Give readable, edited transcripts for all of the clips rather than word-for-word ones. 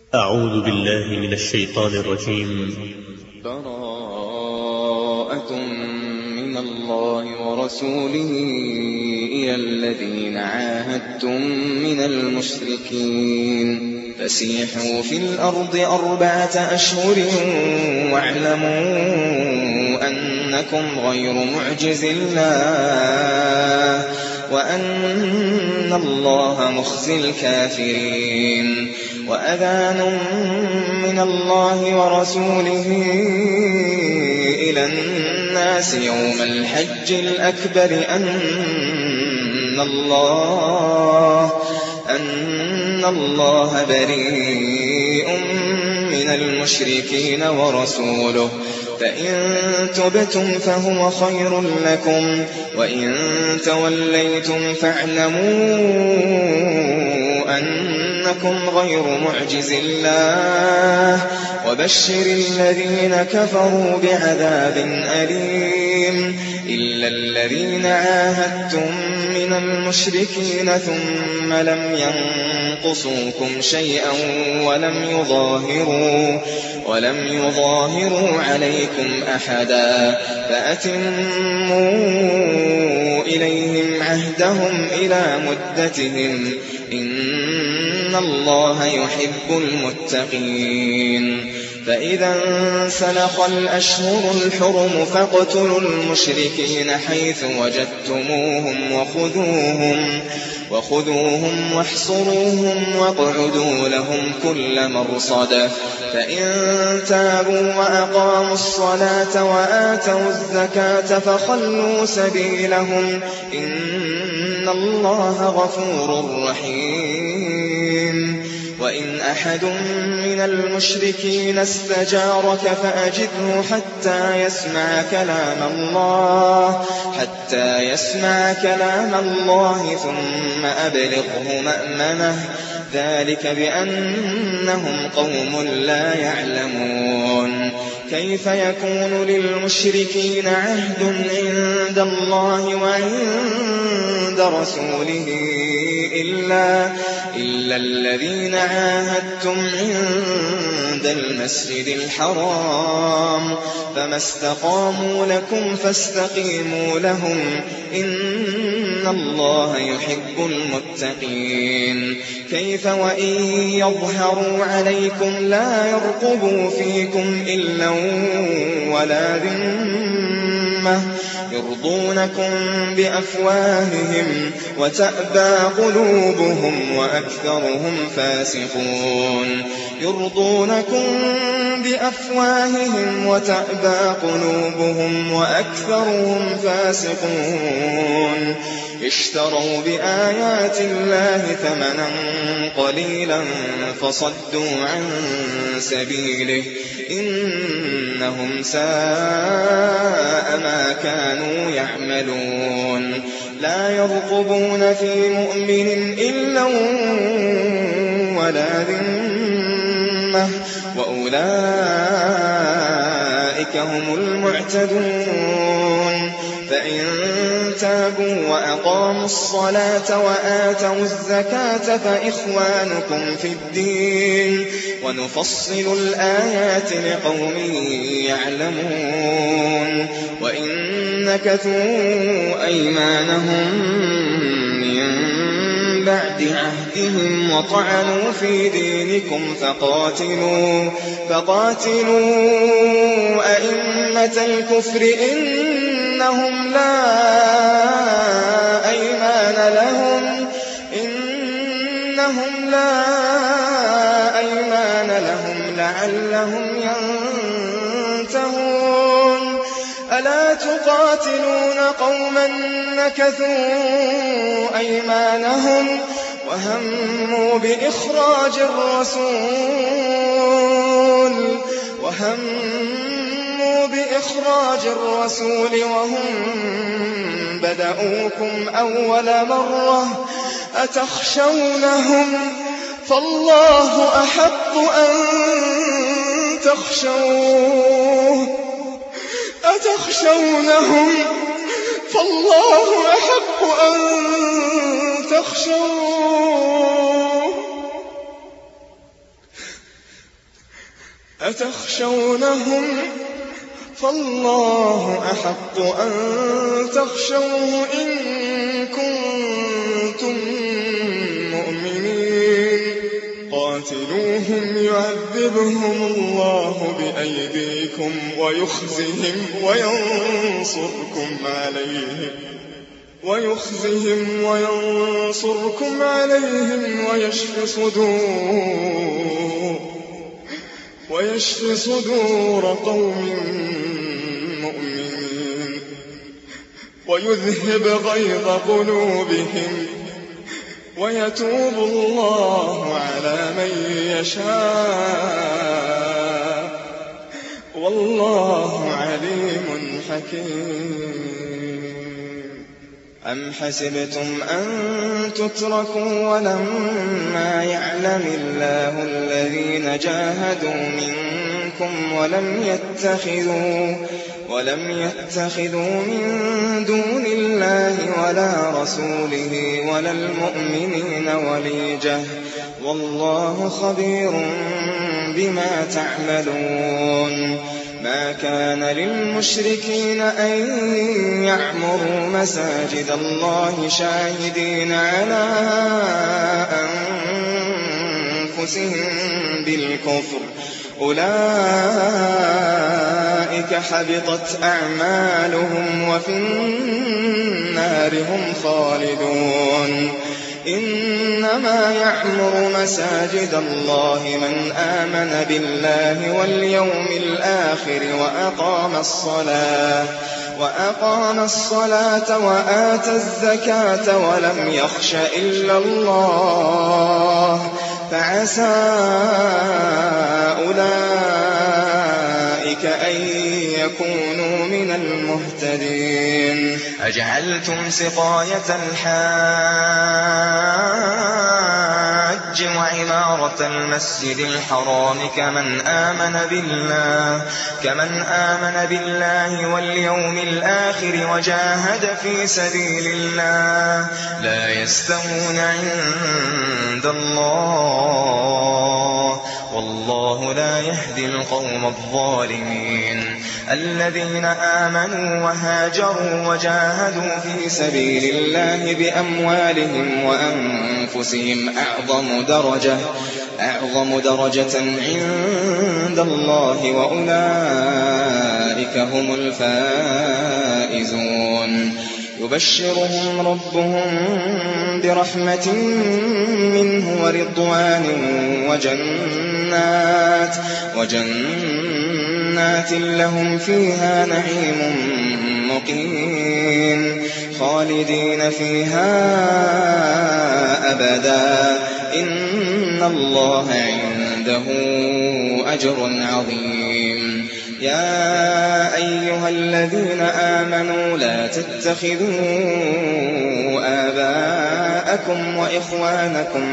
أعوذ بالله من الشيطان الرجيم. براءة من الله ورسوله إلى الذين عاهدتم من المشركين فسيحوا في الأرض 4 أشهر واعلموا أنكم غير معجز الله وأن الله مخزي الكافرين. وأذان من الله ورسوله إلى الناس يوم الحج الأكبر أن الله بريء من المشركين ورسوله فإن تبتم فهو خير لكم وإن توليتم فاعلموا أنكم غير معجز الله وبشر الذين كفروا بعذاب أليم. إلا الذين عاهدتم من المشركين ثم لم ينقصوكم شيئا ولم يظاهروا عليكم أحدا فأتموا إليهم عهدهم إلى مدتهم إن الله يحب المتقين. فإذا انسلخ الأشهر الحرم فاقتلوا المشركين حيث وجدتموهم وخذوهم واحصروهم واقعدوا لهم كل مرصد. فإن تابوا وأقاموا الصلاة وآتوا الزكاة فخلوا سبيلهم إن الله غفور رحيم. وإن أحد من المشركين استجارك فأجره حتى يسمع كلام الله ثم أبلغه مأمنه ذلك بأنهم قوم لا يعلمون. كيف يكون للمشركين عهد عند الله وعند رسوله إلا الذين عاهدتم عند المسجد الحرام فما استقاموا لكم فاستقيموا لهم إن الله يحب المتقين. كيف وإن يظهروا عليكم لا يرقبوا فيكم إلا ولا ذمة يرضونكم بأفواههم وتأبى قلوبهم وأكثرهم فاسقون. يرضونكم بأفواههم وتأبى قلوبهم وأكثرهم فاسقون. اشتروا بآيات الله ثمنا قليلا فصدوا عن سبيله إنهم ساء ما كانوا يعملون. لا يرقبون في مؤمن إلا ولا ذمة وأولئك هم المعتدون. فإن تابوا وأقاموا الصلاة وآتوا الزكاة فإخوانكم في الدين ونفصل الآيات لقوم يعلمون. وإن نكثوا أيمانهم من بعد عهدهم وطعنوا في دينكم فقاتلوا أئمة الكفر إنهم لا أيمان لهم لعلهم ينتهون. ألا تقاتلون قوما نكثوا أيمانهم وهموا بإخراج الرسول وهم بدأوكم أول مرة أتخشونهم فالله أحق أن تخشوه أتخشونهم فالله أحق أن تخشوه إن كنتم مؤمنين قاتلوهم يعذبهم الله بأيديكم ويخزهم وينصركم عليهم ويشف صدور قوم مؤمنين ويذهب غيظ قلوبهم ويتوب الله على من يشاء والله عليم حكيم. أم حسبتم أن تتركوا ولما يعلم الله الذين جاهدوا منكم ولم يتخذوا من دون الله ولا رسوله ولا المؤمنين وليجة والله خبير بما تعملون. ما كان للمشركين أن يعمروا مساجد الله شاهدين على أنفسهم بالكفر أولئك حبطت أعمالهم وفي النار هم خالدون. إنما يعمر مساجد الله من آمن بالله واليوم الآخر وأقام الصلاة وآتى الزكاة ولم يخش إلا الله فعسى أولئك أن يكونوا من المهتدين. أجعلتم سقاية الحاج وعمارة المسجد الحرام كمن آمن بالله واليوم الآخر وجاهد في سبيل الله لا يستوون عند الله والله لا يهدي القوم الظالمين. الذين آمنوا وهاجروا وجاهدوا في سبيل الله بأموالهم وأنفسهم أعظم درجة عند الله وأولئك هم الفائزون. يبشرهم ربهم برحمة منه ورضوان وجنات لهم فيها نعيم مقيم خالدين فيها أبدا إن الله عنده أجر عظيم. يا أيها الذين آمنوا لا تتخذوا آباءكم وإخوانكم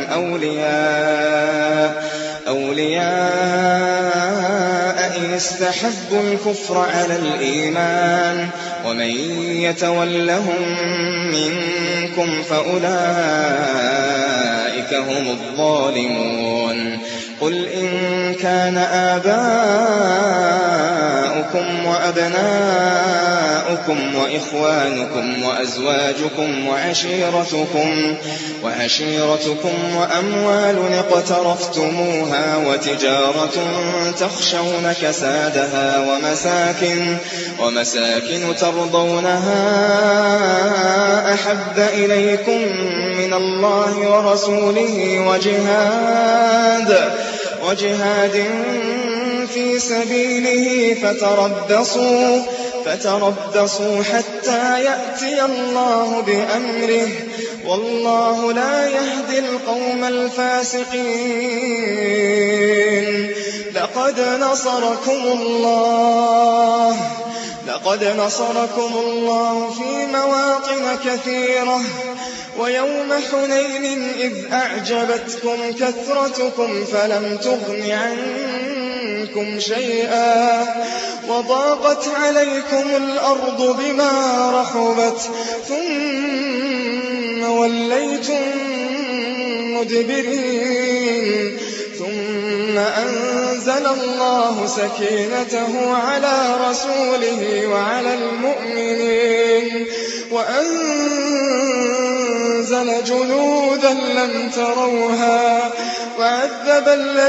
أولياء إن استحبوا الكفر على الإيمان ومن يتولهم منكم فأولئك هم الظالمون. قل إن كان آباؤكم وأبناؤكم وإخوانكم وأزواجكم وعشيرتكم وأموال اقترفتموها وتجارة تخشون كسادها ومساكن ترضونها أحب إليكم من الله ورسوله وجهاد في سبيله فتربصوا حتى يأتي الله بأمره والله لا يهدي القوم الفاسقين. لقد نصركم الله في مواطن كثيرة ويوم حنين إذ أعجبتكم كثرتكم فلم تغن عنكم شيئا وضاقت عليكم الأرض بما رحبت ثم وليتم مدبرين ثم أنزل الله سكينته على رسوله وعلى المؤمنين وأنزل جنودا لم تروها وعذب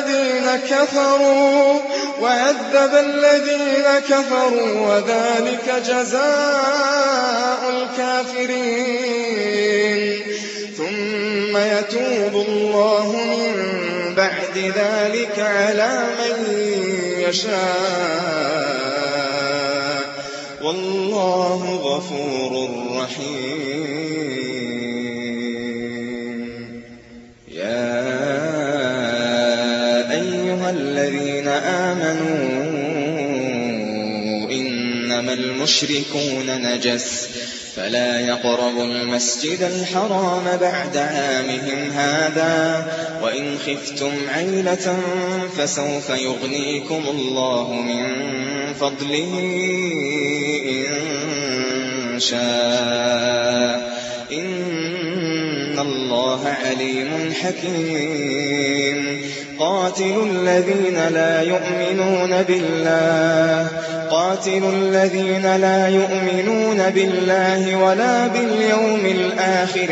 الذين كفروا وذلك جزاء الكافرين ثم يتوب الله من بعد ذلك على من يشاء والله غفور رحيم. يا أيها الذين آمنوا إنما المشركون نجس فلا يقربوا المسجد الحرام بعد عامهم هذا وإن خفتم عيلة فسوف يغنيكم الله من فضله إن شاء إن الله عليم حكيم. قاتلوا الذين لا يؤمنون بالله ولا باليوم الآخر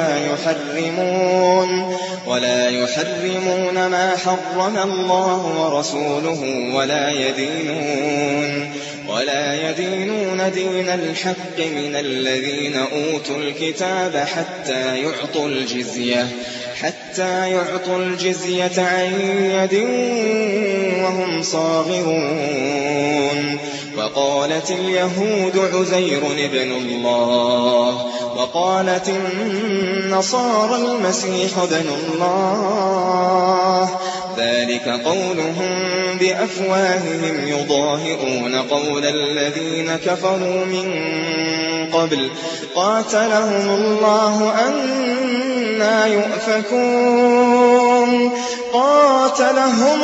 ولا يحرمون ما حرم الله ورسوله ولا يدينون دين الحق من الذين أوتوا الكتاب حتى يعطوا الجزية عن يد وهم صاغرون. وقالت اليهود عزير ابن الله وقالت النصارى المسيح ابن الله ذلك قولهم بأفواههم يضاهئون قول الذين كفروا من قبل قاتلهم الله أنى يؤفكون. قاتلهم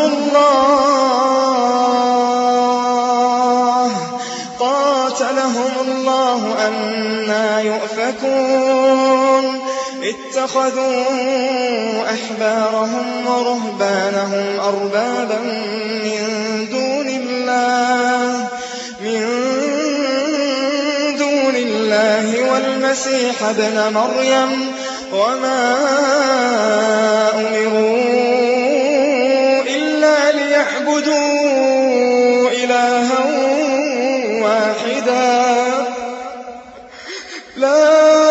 الله أنى يؤفكون. اتخذوا أحبارهم ورهبانهم أربابا من دون الله والمسيح ابن مريم وما أمروا إلا ليعبدوا إلها واحدا لا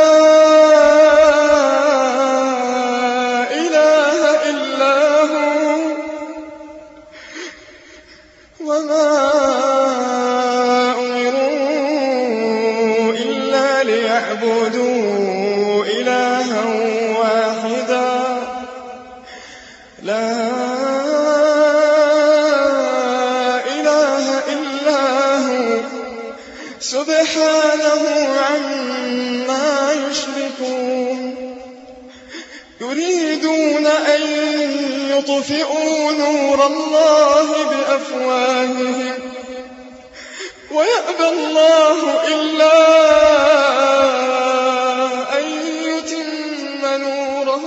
إله إلا هو وما أمروا إلا ليعبدوا إلها واحدا لا إله إلا هو سبحانه عما يشركون. يريدون أن يطفئوا نور الله بأفواههم ويأبى الله إلا أن يتم نوره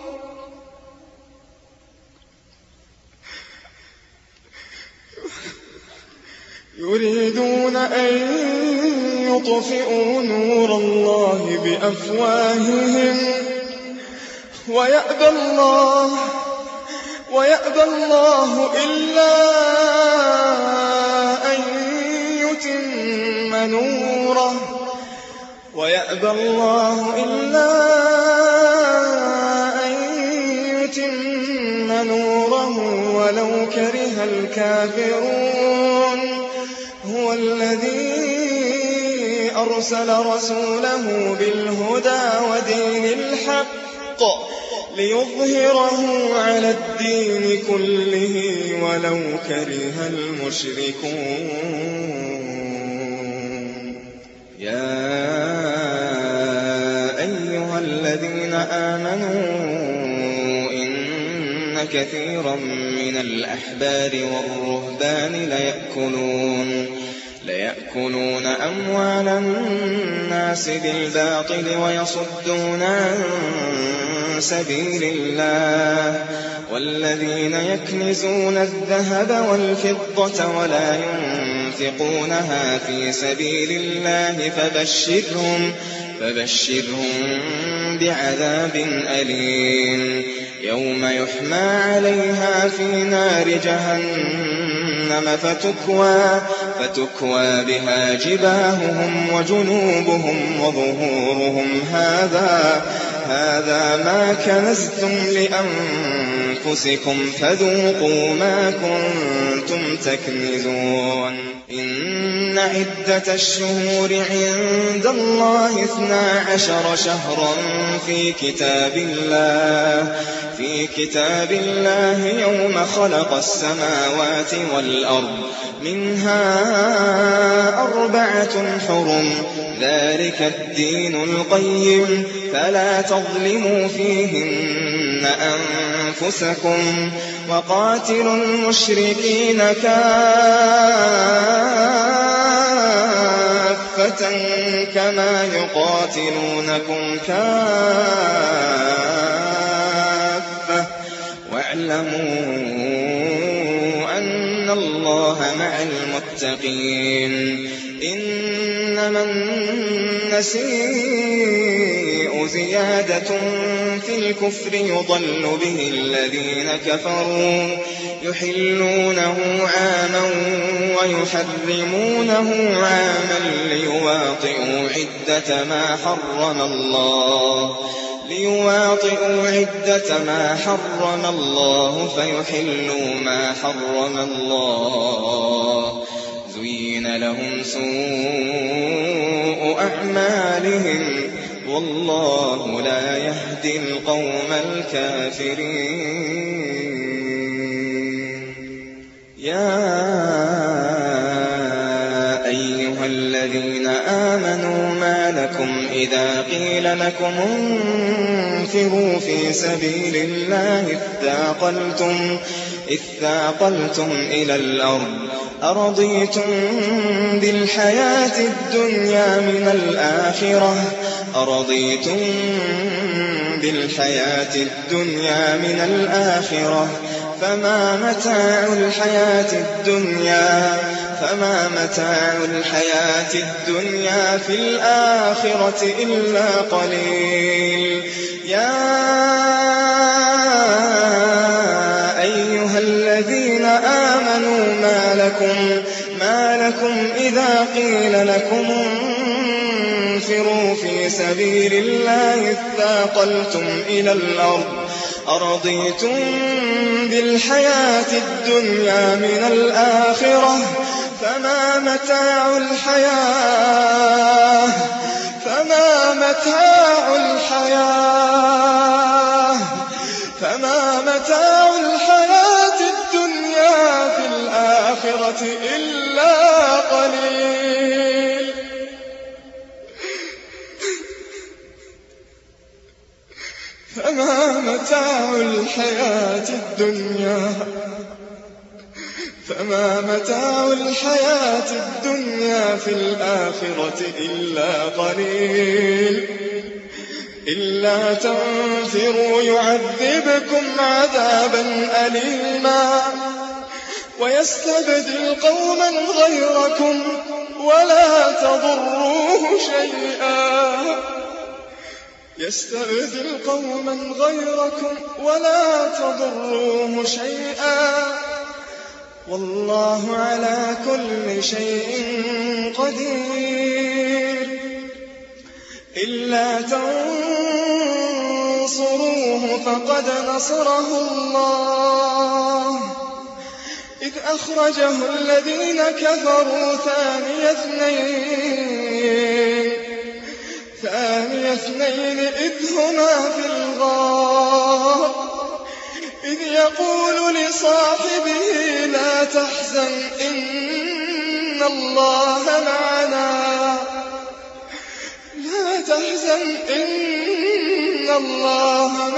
يريدون أن يطفئوا نور الله بأفواههم ويأبى الله إلا أن يتم نوره ولو كره الكافرون. هو الذي أرسل رسوله بالهدى ودين الحق ليظهره على الدين كله ولو كره المشركون. يا أيها الذين آمنوا إن كثيرا من الأحبار والرهبان ليأكلون أموال الناس بالباطل ويصدون عن سبيل الله والذين يكنزون الذهب والفضة ولا ينفقونها في سبيل الله فبشرهم بعذاب أليم يوم يحمى عليها في نار جهنم فتكوى بها جباههم وجنوبهم وظهورهم هذا ما كنزتم لأنفسكم فذوقوا ما كنتم تكنزون إن عدة الشهور عند الله 12 شهرا في كتاب الله يوم خلق السماوات والأرض منها 4 حرم ذلك الدين القيم فلا تظلموا فيهن أنفسكم وقاتلوا المشركين كافة كما يقاتلونكم كافة واعلموا أن الله مع المتقين إنما النسيء زيادة في الكفر يضل به الذين كفروا يحلونه عاما ويحرمونه عاما ليواطئوا عدة ما حرم الله فيحلوا ما حرم الله زين لهم سوء أعمالهم والله لا يهدي القوم الكافرين يا أيها الذين آمنوا ما لكم إذا قيل لكم انفروا في سبيل الله اثاقلتم إلى الأرض أرضيتم بالحياة الدنيا من الآخرة فما متاع الحياة الدنيا في الآخرة إلا قليل يا أيها الذين آمنوا ما لكم إذا قيل لكم انفروا في سبيل الله اثاقلتم إلى الأرض أرضيتم بالحياة الدنيا من الآخرة فما متاع الحياة الدنيا في الآخرة إلا قليل فما متاع الحياة الدنيا في الآخرة إلا قليل إلا تنفروا يعذبكم عذابا أليما ويستبدل قوما غيركم ولا تضروه شيئا والله على كل شيء قدير إلا تنصروه فقد نصره الله إذ أخرجه الذين كفروا ثاني اثنين إذ هما في الغار إذ يقول لصاحبه لا تحزن إن الله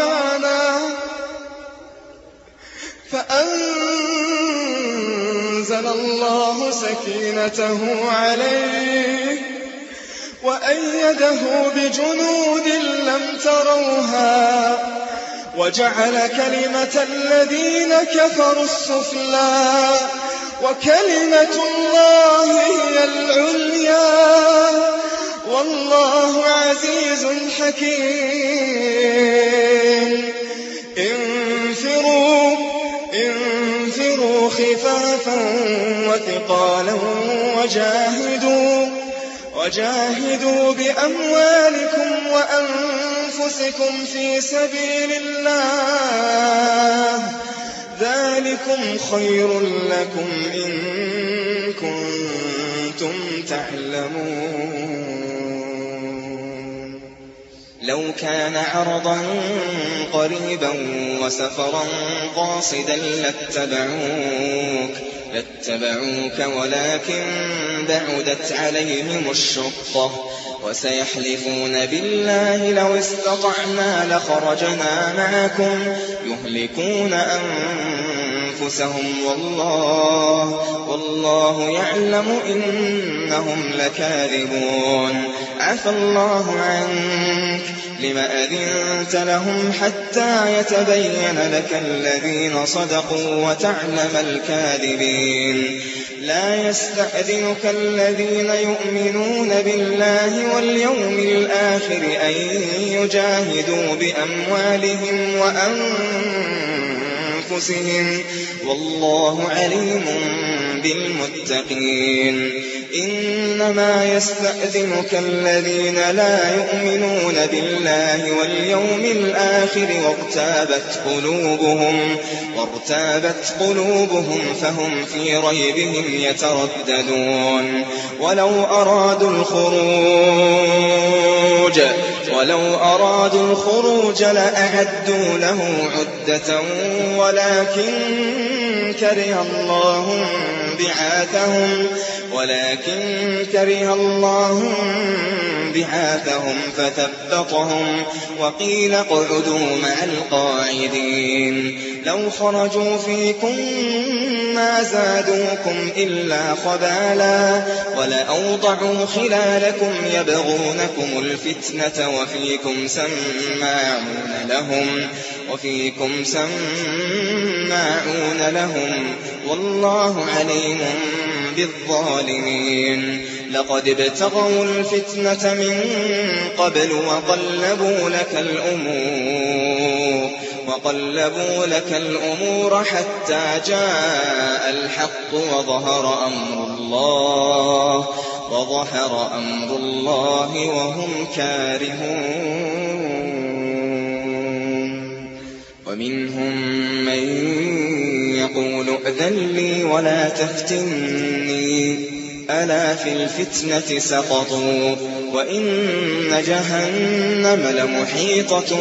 معنا فأنزل فأنزل الله سكينته عليه وأيده بجنود لم تروها وجعل كلمة الذين كفروا السفلى وكلمة الله هي العليا والله عزيز حكيم. انفروا خفافا وثقالا وجاهدوا بأموالكم وأنفسكم في سبيل الله ذلكم خير لكم إن كنتم تعلمون. لو كان عرضا قريبا وسفرا قاصدا لاتبعوك ولكن بعدت عليهم الشقة وسيحلفون بالله لو استطعنا لخرجنا معكم يهلكون أنفسهم والله يعلم إنهم لكاذبون. عفى الله عنك لم أذنت لهم حتى يتبين لك الذين صدقوا وتعلم الكاذبين. لا يستأذنك الذين يؤمنون بالله واليوم الآخر أن يجاهدوا بأموالهم وأنفسهم والله عليم بالمتقين. إنما يستأذنك الذين لا يؤمنون بالله واليوم الآخر وارتابت قلوبهم فهم في ريبهم يترددون. ولو أرادوا الخروج لأعدوا له عدة ولكن كره الله بعاثهم فثبطهم وقيل اقعدوا مع القاعدين. لو خرجوا فيكم ما زادوكم إلا خبالا ولأوضعوا خلالكم يبغونكم الفتنة وفيكم سماعون لهم والله عليم بالظالمين. لقد ابتغوا الفتنة من قبل وقلبوا لك الأمور حتى جاء الحق وظهر أمر الله وهم كارهون. ومنهم من يقول ائذن لي ولا تفتني ألا في الفتنة سقطوا وإن جهنم لمحيطة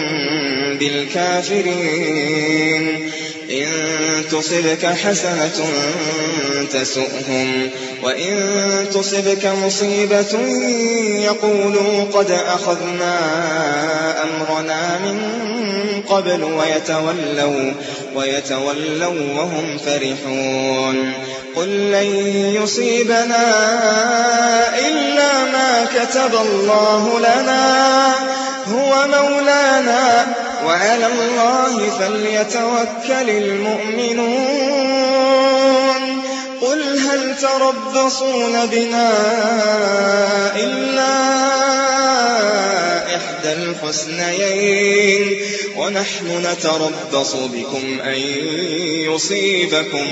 بالكافرين. إن تصبك حسنة تسؤهم وإن تصبك مصيبة يقولوا قد أخذنا أمرنا من قبل ويتولوا وهم فرحون. قل لن يصيبنا إلا ما كتب الله لنا هو مولانا وعلى الله فليتوكل المؤمنون. قل هل تربصون بنا إلا إحدى الحسنيين ونحن نتربص بكم أن يصيبكم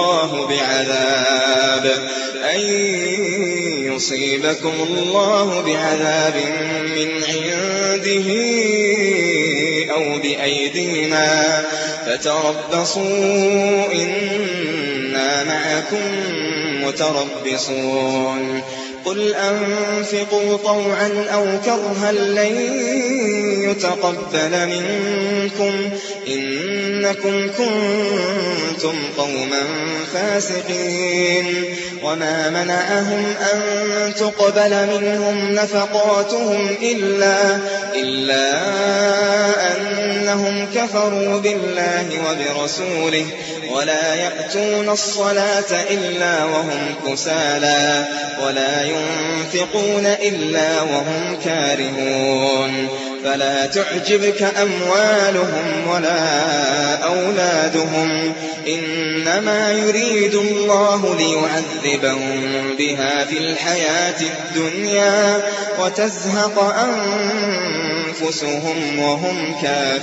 الله بعذاب من عنده أو بأيدينا فتربصوا إنا معكم متربصون. قل أنفقوا طوعا أو كرها لن يتقبل منكم إنكم كنتم قوما فاسقين وما منعهم أن تقبل منهم نفقاتهم إلا أنهم كفروا بالله وبرسوله ولا يأتون الصلاة إلا وهم كسالى ولا ينفقون إلا وهم كارهون فلا تعجبك أموالهم ولا أولادهم إنما يريد الله ليعذبهم بها في الحياة الدنيا وتزهق أنفسهم وهم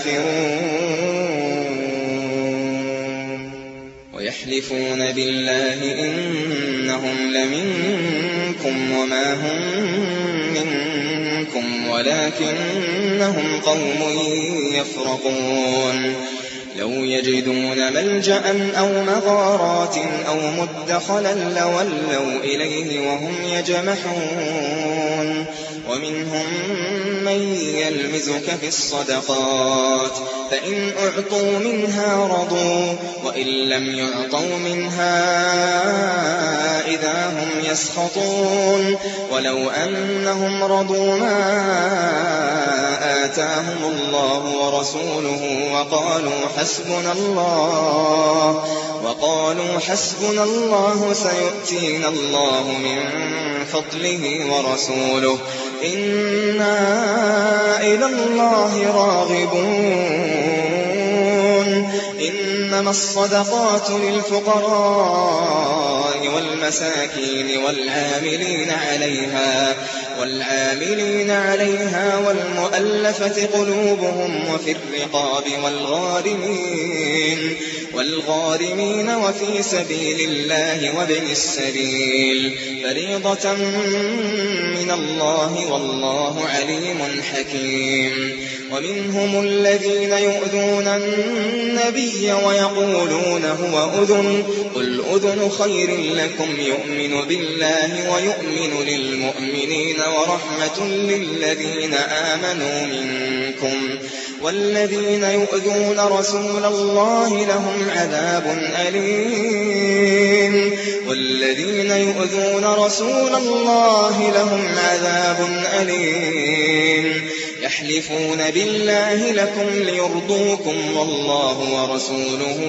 كافرون ويحلفون بالله إنهم لمنكم وما هم منكم ولكنهم قوم يفرقون لو يجدون ملجأ أو مغارات أو مدخلا لولوا إليه وهم يجمحون ومنهم من يلمزك في الصدقات فإن أعطوا منها رضوا وإن لم يعطوا منها إذا هم يسخطون ولو أنهم رضوا ما آتاهم الله ورسوله وقالوا حسبنا الله سيؤتينا الله من فضله ورسوله إنا إلى الله راغبون إنما الصدقات للفقراء والمساكين والعاملين عليها والمؤلفة قلوبهم وفي الرقاب والغارمين وفي سبيل الله وابن السبيل فريضة من الله والله عليم حكيم ومنهم الذين يؤذون النبي ويقولون هو أذن قل أذن خير لكم يؤمن بالله ويؤمن للمؤمنين ورحمة للذين آمنوا منكم والذين يؤذون رسول الله لهم عذاب أليم يحلفون بالله لكم ليرضوكم والله ورسوله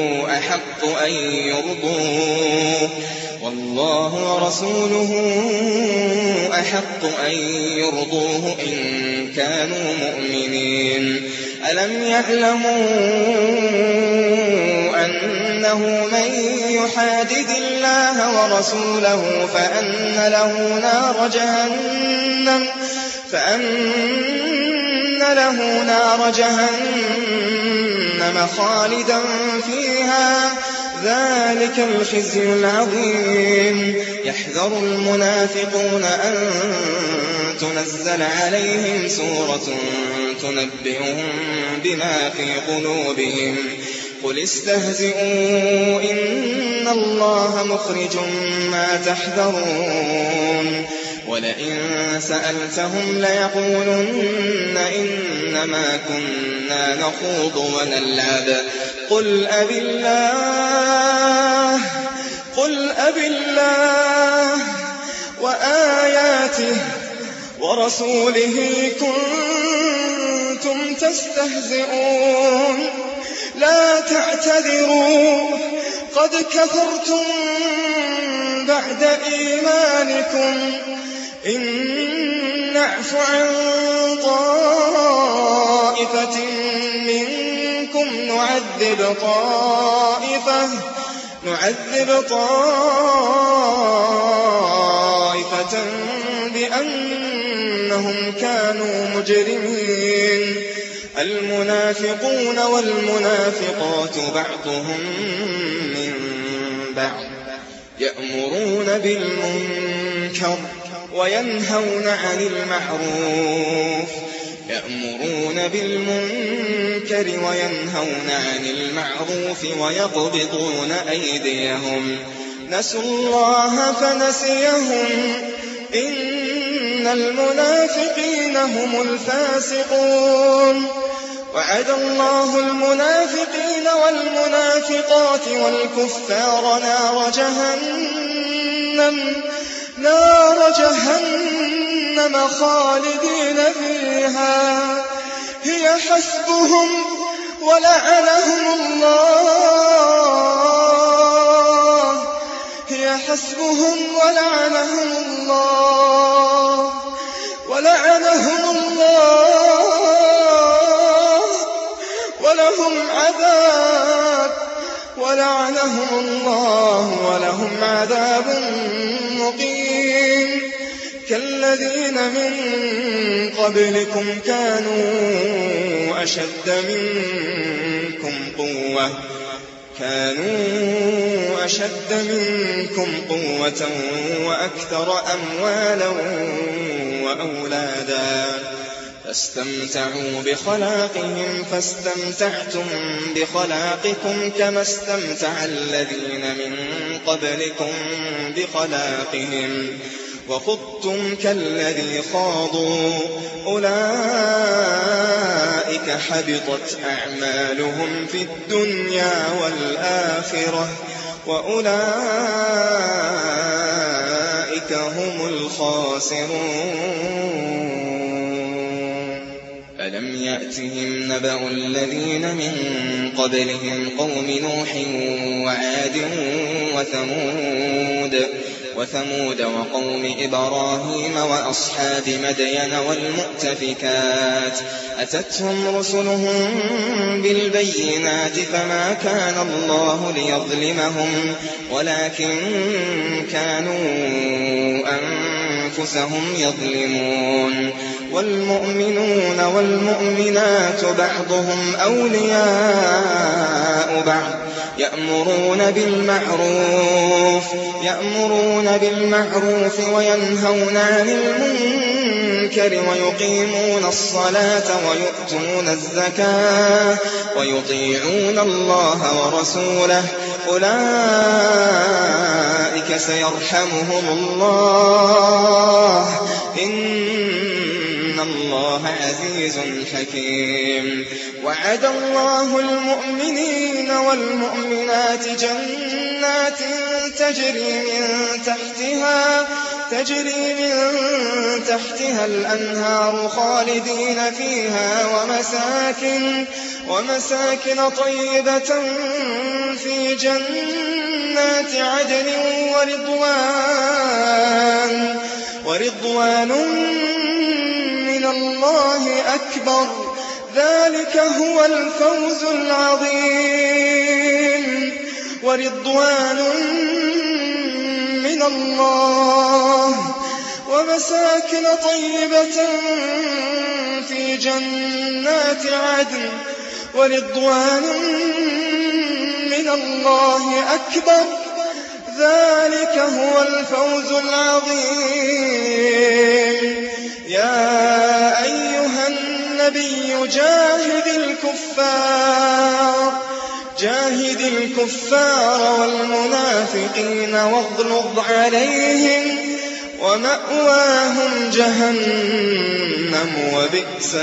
أحق أن يرضوه إن كانوا مؤمنين ألم يعلموا أنه من يحادد الله ورسوله فأن له نار جهنم خالدا فيها ذلك الخزي العظيم يحذر المنافقون أن تنزل عليهم سورة تنبئهم بما في قلوبهم قل استهزئوا إن الله مخرج ما تحذرون ولئن سألتهم ليقولن إنما كنا نخوض ونلعب قل أبي الله وآياته ورسوله كنتم تستهزئون لا تعتذروا قد كفرتم بعد إيمانكم إن نعف عن طائفة منكم نعذب طائفة بأنهم كانوا مجرمين المنافقون والمنافقات بعضهم من بعض يأمرون بالمنكر وينهون عن المعروف ويقبضون أيديهم نسوا الله فنسيهم إن المنافقين هم الفاسقون وعد الله المنافقين والمنافقات والكفار نار جهنم خالدين فيها هي حسبهم ولعنهم الله ولهم عذاب مقيم كالذين من قبلكم كانوا أشد منكم قوة وأكثر أموالا وأولادا فاستمتعوا بخلاقهم فاستمتعتم بخلاقكم كما استمتع الذين من قبلكم بخلاقهم وخضتم كالذي خاضوا أولئك حبطت أعمالهم في الدنيا والآخرة وأولئك هم الخاسرون ألم يأتهم نبأ الذين من قبلهم قوم نوح وعاد وثمود وقوم إبراهيم وأصحاب مدين والمؤتفكات أتتهم رسلهم بالبينات فما كان الله ليظلمهم ولكن كانوا أنفسهم يظلمون والمؤمنون والمؤمنات بعضهم أولياء بعض يأمرون بالمعروف وينهون عن المنكر ويقيمون الصلاة ويؤتون الزكاة ويطيعون الله ورسوله أولئك سيرحمهم الله إن الله عزيز حكيم وعد الله المؤمنين والمؤمنات جنات تجري من تحتها الأنهار خالدين فيها ومساكن طيبة في جنات عدن ورضوان من الله أكبر ذلك هو الفوز العظيم ورضوان من الله ومساكن طيبة في جنات عدن ورضوان من الله أكبر ذلك هو الفوز العظيم يا أيها النبي جاهد الكفار والمنافقين واغلظ عليهم ومأواهم جهنم وبئس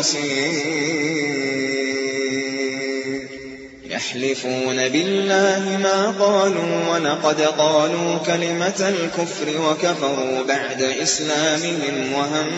المصير يحلفون بالله ما قالوا ولقد قالوا كلمة الكفر وكفروا بعد إسلامهم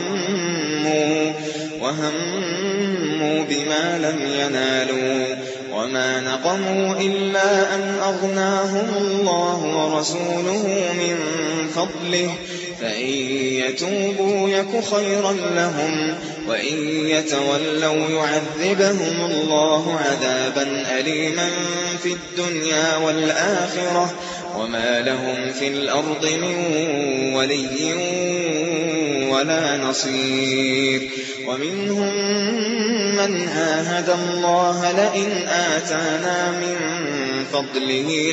وهموا بما لم ينالوا وما نقموا إلا أن أغناهم الله ورسوله من فضله فإن يتوبوا يك خيرا لهم وإن يتولوا يعذبهم الله عذابا أليما في الدنيا والآخرة وما لهم في الأرض من ولي ولا نصير ومنهم من عاهد الله لئن آتانا من فضله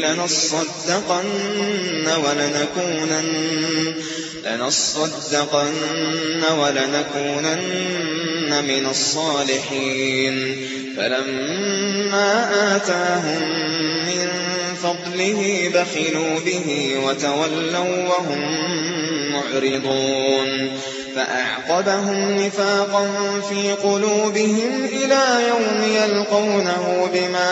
لنصدقن ولنكونن من الصالحين فلما آتاهم من فضله بخلوا به وتولوا وهم معرضون فأعقبهم نفاقا في قلوبهم إلى يوم يلقونه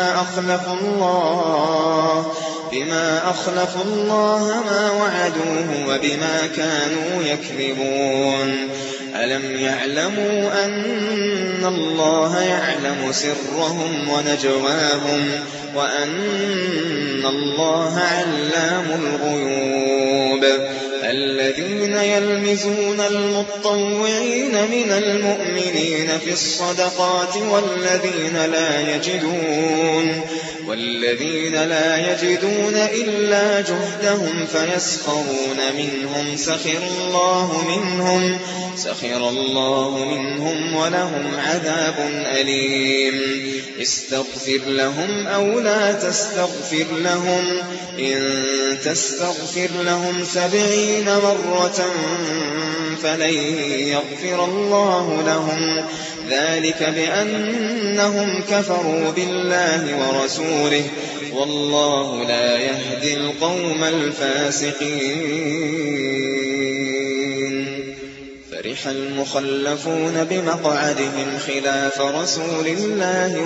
بما أخلفوا الله ما وعدوه وبما كانوا يكذبون. ألم يعلموا أن الله يعلم سرهم ونجواهم وأن الله علام الغيوب. الذين يلمزون المطوعين من المؤمنين في الصدقات والذين لا يجدون إلا جهدهم فيسخرون منهم سخر الله منهم ولهم عذاب أليم. استغفر لهم أو لا تستغفر لهم إن تستغفر لهم 70 مرة فلن يغفر الله لهم ذلك بأنهم كفروا بالله ورسوله والله لا يهدي القوم الفاسقين. فرح المخلفون بمقعدهم خلاف رسول الله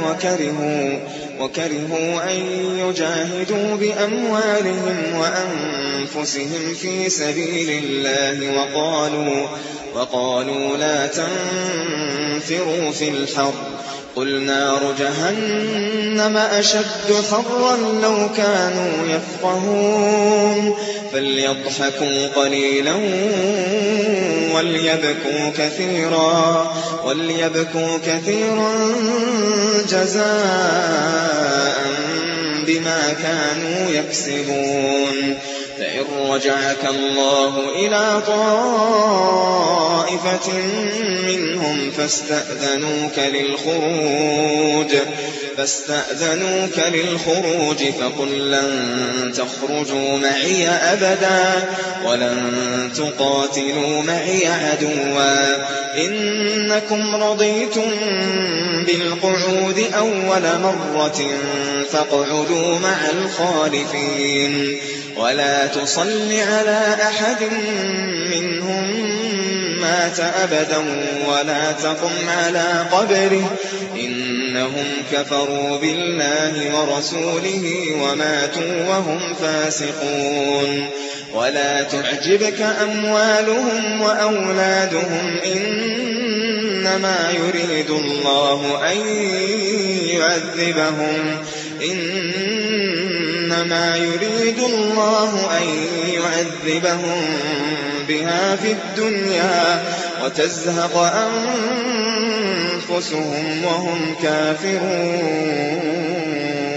وكرهوا أن يجاهدوا بأموالهم وأنفسهم في سبيل الله وقالوا لا تنفروا في الحر قل نار جهنم أشد حرا لو كانوا يفقهون. فليضحكوا قليلا وليبكوا كثيرا جزاء بما كانوا يكسبون. فإن رجعك الله إلى طائفة منهم فاستأذنوك للخروج فقل لن تخرجوا معي أبدا ولن تقاتلوا معي عدوا إنكم رضيتم بالقعود أول مرة فاقعدوا مع الخالفين ولا تصل على أحد منهم مات أبدا ولا تقم على قبره إنهم كفروا بالله ورسوله وماتوا وهم فاسقون. ولا تعجبك أموالهم وأولادهم إنما يريد الله أن يعذبهم بها في الدنيا وتزهق أنفسهم وهم كافرون.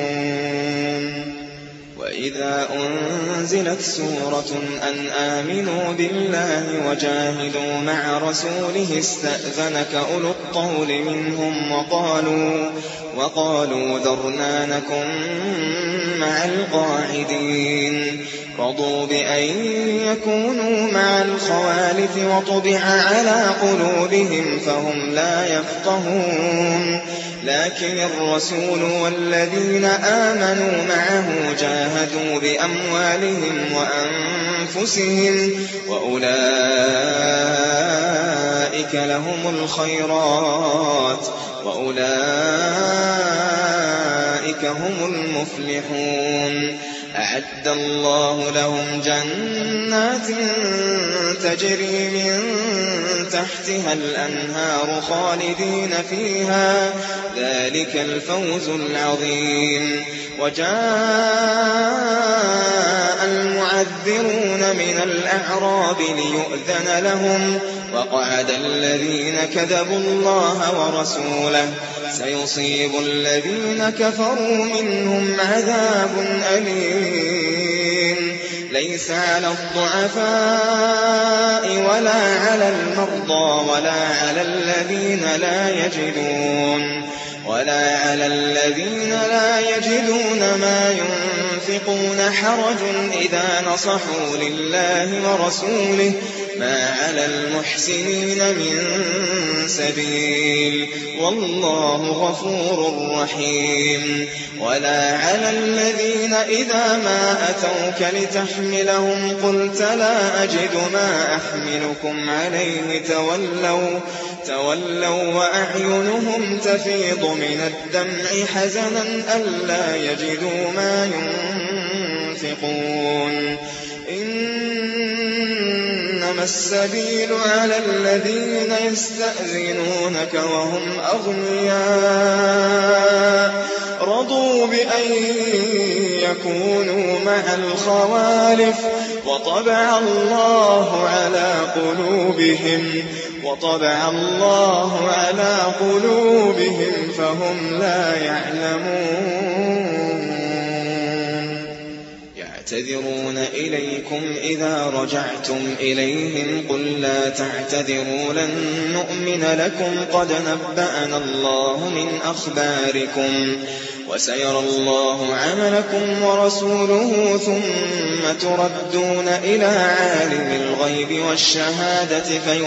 وإذا أنزلت سورة أن آمنوا بالله وجاهدوا مع رسوله استأذنك أولو الطول منهم وقالوا ذرنا نكن مع القاعدين. رضوا بأن يكونوا مع الخوالف وطبع على قلوبهم فهم لا يفقهون. لكن الرسول والذين آمنوا معه جاهدوا بأموالهم وأنفسهم وأولئك لهم الخيرات وأولئك هم المفلحون. أعد الله لهم جنات تجري من تحتها الأنهار خالدين فيها ذلك الفوز العظيم. وجاء المعذرون من الأعراب ليؤذن لهم وقعد الذين كذبوا الله ورسوله سيصيب الذين كفروا منهم عذاب أليم. ليس على الضعفاء ولا على المرضى ولا على الذين لا يجدون ما المنافقون حرج إذا نصحوا لله ورسوله ما على المحسنين من سبيل والله غفور رحيم. ولا على الذين إذا ما أتوك لتحملهم قلت لا أجد ما أحملكم عليه تولوا وأعينهم تفيض من الدمع حزنا ألا يجدوا ما ينفقون. إنما السبيل على الذين يستأذنونك وهم أغنياء رضوا بأن يكونوا مع الخوالف وطبع الله على قلوبهم فهم لا يعلمون. يعتذرون إليكم إذا رجعتم إليهم قل لا تعتذروا لن نؤمن لكم قد نبأنا الله من أخباركم وسيرى الله عملكم ورسوله ثم تردون إلى عالم الغيب والشهادة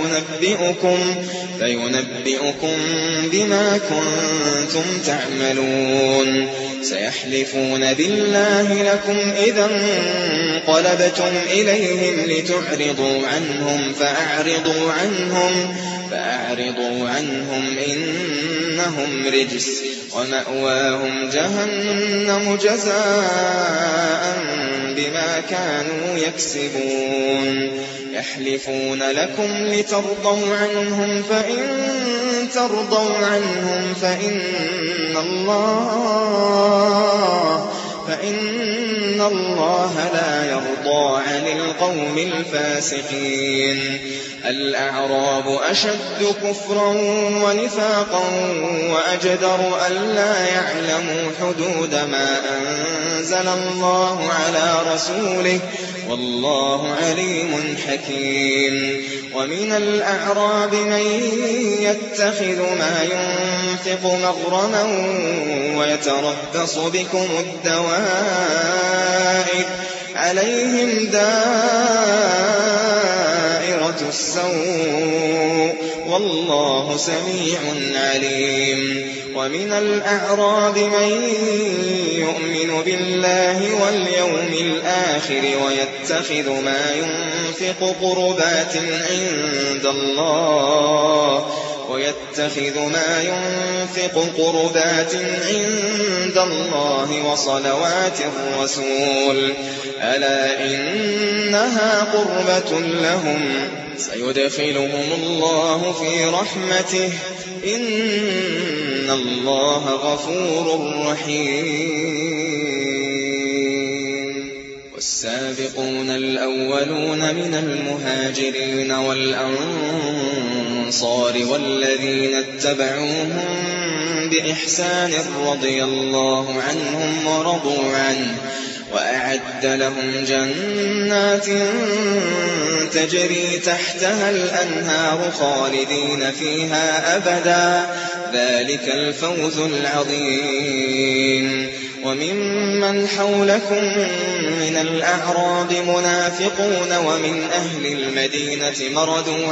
فينبئكم بما كنتم تعملون. سيحلفون بالله لكم إذا انقلبتم إليهم لتعرضوا عنهم فأعرضوا عنهم إنهم رجس ومأواهم جهنم جزاء بما كانوا يكسبون. يحلفون لكم لترضوا عنهم فإن ترضوا عنهم فإن الله لا يرضى عن القوم الفاسقين. الأعراب أشد كفرا ونفاقا وأجدر ألا يعلموا حدود ما أنزل الله على رسوله والله عليم حكيم. ومن الأعراب من يتخذ ما ينفق مغرما ويتربص بكم الدوائر عليهم دائرة السوء والله سميع عليم. ومن الأعراب من يؤمن بالله واليوم الآخر ويتخذ ما ينفق قربات عند الله وصلوات الرسول ألا إنها قربة لهم سيدخلهم الله في رحمته إن الله غفور رحيم. والسابقون الأولون من المهاجرين والأنصار والذين اتبعوهم بإحسان رضي الله عنهم ورضوا عنه وأعد لهم جنات تجري تحتها الأنهار خالدين فيها أبدا ذلك الفوز العظيم. وممن حولكم من الأعراب منافقون ومن أهل المدينة مردوا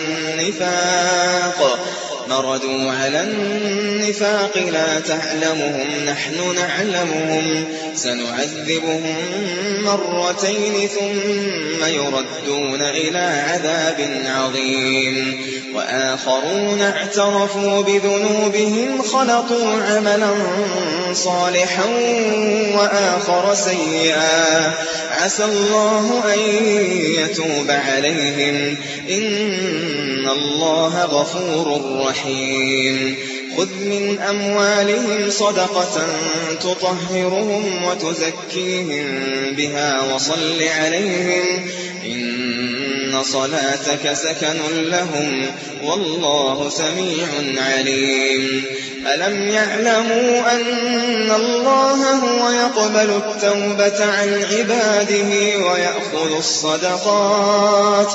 على النفاق لا تعلمهم نحن نعلمهم سنعذبهم مرتين ثم يردون إلى عذاب عظيم. وآخرون اعترفوا بذنوبهم خلطوا عملا صالحا وآخر سيئا عسى الله أن يتوب عليهم إن الله غفور رحيم. خذ من أموالهم صدقة تطهرهم وتزكيهم بها وصل عليهم إن صلاتك سكن لهم والله سميع عليم. ألم يعلموا أن الله هو يقبل التوبة عن عباده ويأخذ الصدقات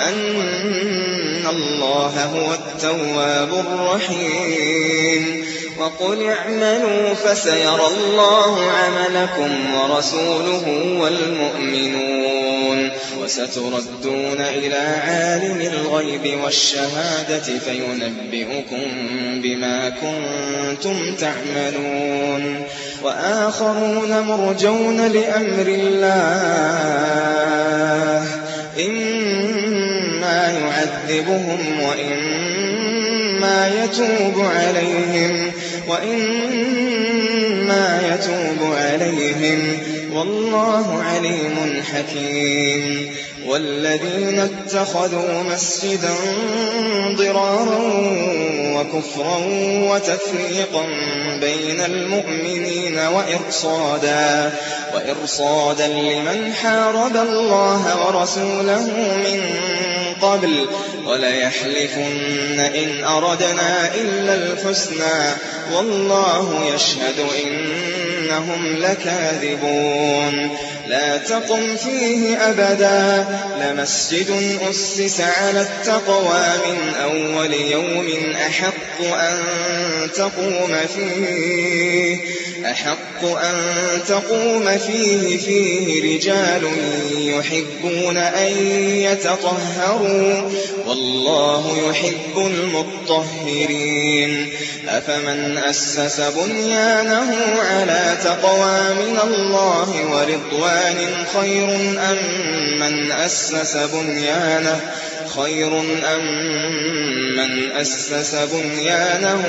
وأن الله هو التواب الرحيم. وقل اعملوا فسيرى الله عملكم ورسوله والمؤمنون وستردون إلى عالم الغيب والشهادة فينبئكم بما كنتم تعملون وآخرون مرجون لأمر الله إما يعذبهم وإما يتوب عليهم والله عليم حكيم والذين اتخذوا مسجدا ضرارا وكفرا وتفريقا بين المؤمنين وإرصادا لمن حارب الله ورسوله من قبل وليحلفن إن أردنا إلا الحسنى والله يشهد إنهم لكاذبون لا تقم فيه أبدا لمسجد أسس على التقوى من أول يوم أحق أن تقوم فيه رجال يحبون أن يتطهروا والله يحب المطهرين أفمن أسس بنيانه على تقوى من الله ورضوان خير أم من أسس بنيانه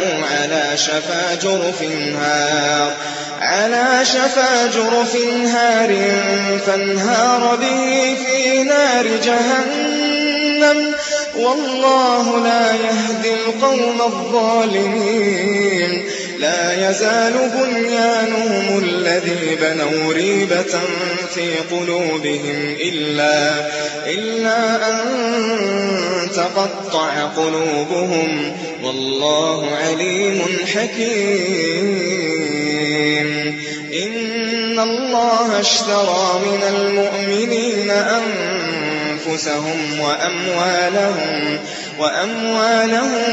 على شفا جرف هار فانهار به في نار جهنم والله لا يهدي القوم الظالمين لا يزال بنيانهم الذي بنوا ريبة في قلوبهم إلا أن تقطع قلوبهم والله عليم حكيم إن الله اشترى من المؤمنين أنفسهم وأموالهم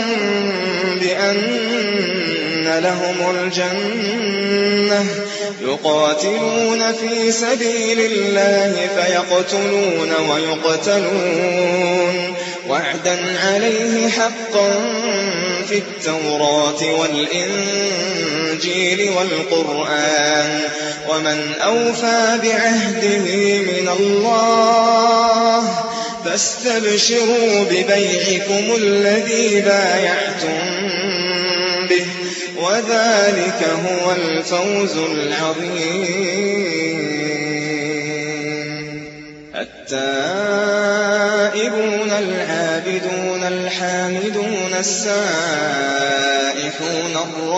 بأن لهم الجنة يقاتلون في سبيل الله فيقتلون ويقتلون وعدا عليه حقا في التوراة والإنجيل والقرآن ومن أوفى بعهده من الله فاستبشروا ببيعكم الذي بايعتم به وذلك هو الفوز العظيم التائبون العابدون الحامدون السائحون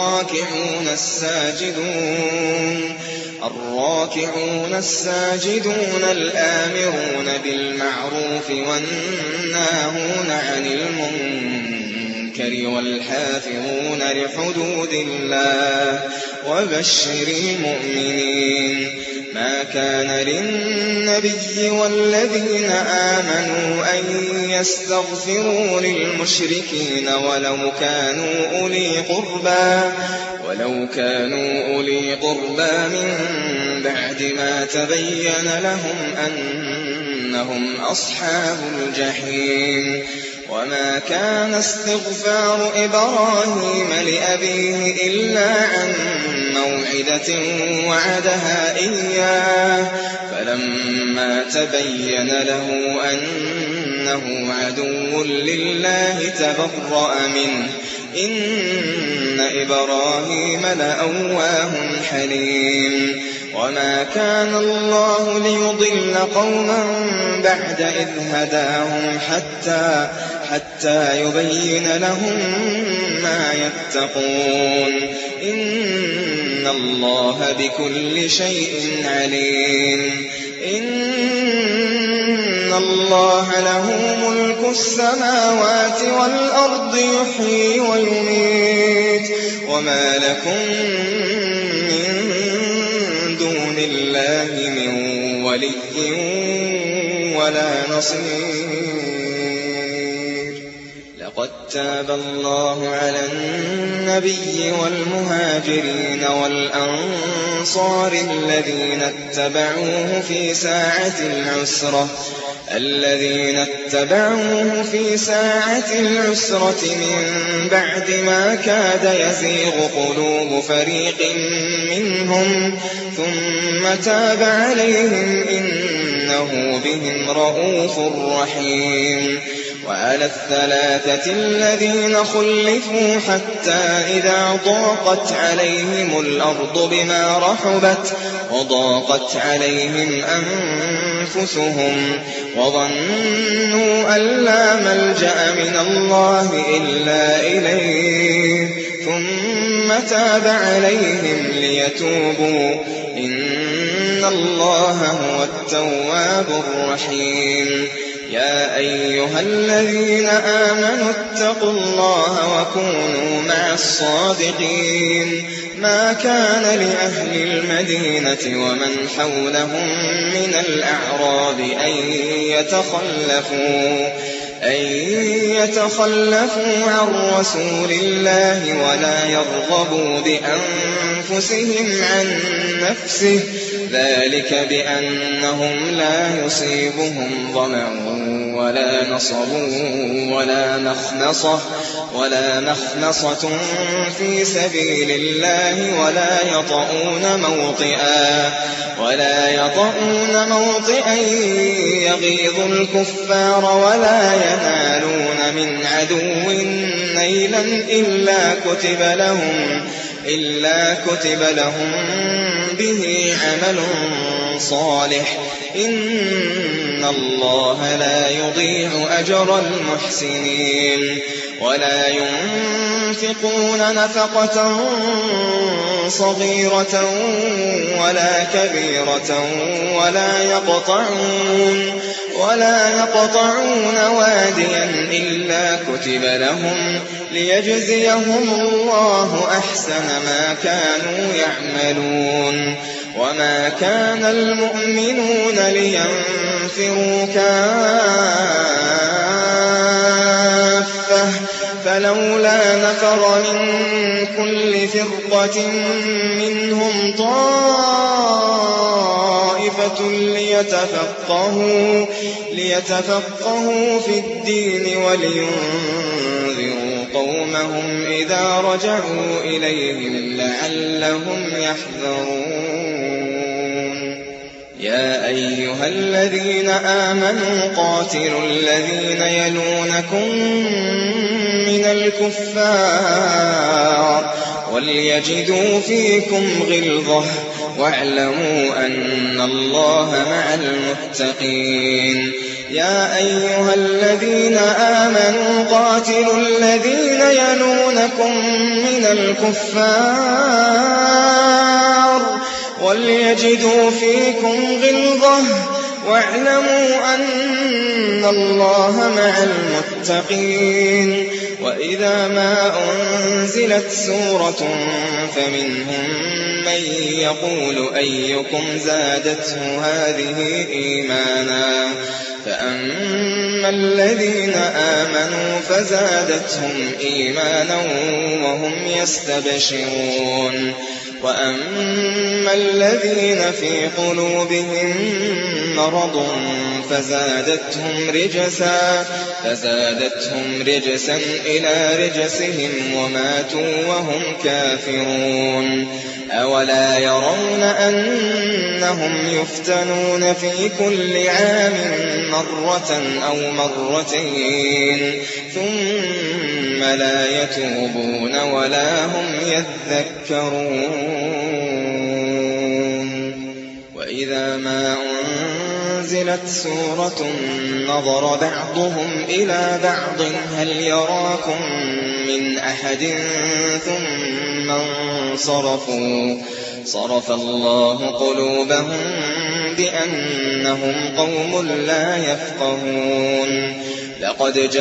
الراكعون الساجدون الآمرون بالمعروف والناهون عن المنكر والحافظون لحدود الله وبشر المؤمنين ما كان للنبي والذين آمنوا أن يستغفروا للمشركين ولو كانوا أولي قربى من بعد ما تبين لهم أنهم أصحاب الجحيم وما كان استغفار إبراهيم لأبيه إلا عن موعدة وعدها إياه فلما تبين له أنه عدو لله تبرأ منه إن إبراهيم لأواه حليم وما كان الله ليضل قوما بعد إذ هداهم حتى يبين لهم ما يتقون إن الله بكل شيء عليم إن الله له ملك السماوات والأرض يحيي ويميت وما لكم من دون الله من ولي ولا نصير لقد تاب الله على النبي والمهاجرين والأنصار الذين اتبعوه في ساعة العسرة من بعد ما كاد يزيغ قلوب فريق منهم ثم تاب عليهم إنه بهم رءوف رحيم. وعلى الثلاثة الذين خلفوا حتى إذا ضاقت عليهم الأرض بما رحبت وضاقت عليهم أنفسهم وظنوا أن لا ملجأ من الله إلا إليه ثم تاب عليهم ليتوبوا إن الله هو التواب الرحيم. يا أيها الذين آمنوا اتقوا الله وكونوا مع الصادقين. ما كان لأهل المدينة ومن حولهم من الأعراب أن يتخلفوا عن رسول الله ولا يرغبوا بأنفسهم عن نفسه ذلك بأنهم لا يصيبهم ظمأ ولا نصب ولا مخمصة في سبيل الله ولا يطؤون موطئا يغيظ الكفار ولا ينالون من عدو نيلا إلا كتب لهم به عمل صالح إن الله لا يضيع أجر المحسنين. ولا ينفقون نفقة صغيرة ولا كبيرة ولا يقطعون واديا إلا كتب لهم ليجزيهم الله أحسن ما كانوا يعملون. وما كان المؤمنون لينفروا كافة فلولا نفر من كل فرقة منهم طائفة ليتفقهوا في الدين ولينذروا قومهم إذا رجعوا إليهم لعلهم يحذرون. يا أيها الذين آمنوا قاتلوا الذين يلونكم من الكفار وليجدوا فيكم غلظة واعلموا أن الله مع المتقين. يا أيها الذين آمنوا قاتلوا الذين يلونكم من الكفار وليجدوا فيكم غلظة واعلموا أن الله مع المتقين. وإذا ما أنزلت سورة فمنهم من يقول أيكم زادته هذه إيمانا فأما الذين آمنوا فزادتهم إيمانا وهم يستبشرون. وأما الذين في قلوبهم مرض فزادتهم رجسا إلى رجسهم وماتوا وهم كافرون. أولا يرون أنهم يفتنون في كل عام مرة أو مرتين ثم لا يتوبون ولا هم يذكرون. وإذا ما أنزلت سورة نظر بعضهم إلى بعض هل يراكم من أحد ثم انصرفوا صرف الله قلوبهم بأنهم قوم لا يفقهون. لقد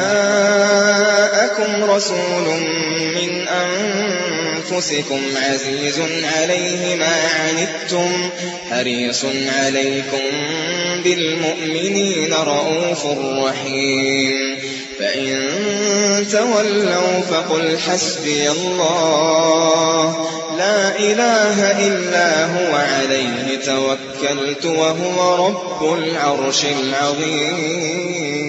جاءكم رسول من أنفسكم عزيز عليه ما عنتم حريص عليكم بالمؤمنين رءوف رحيم. فإن تولوا فقل حسبي الله لا إله إلا هو عليه توكلت وهو رب العرش العظيم.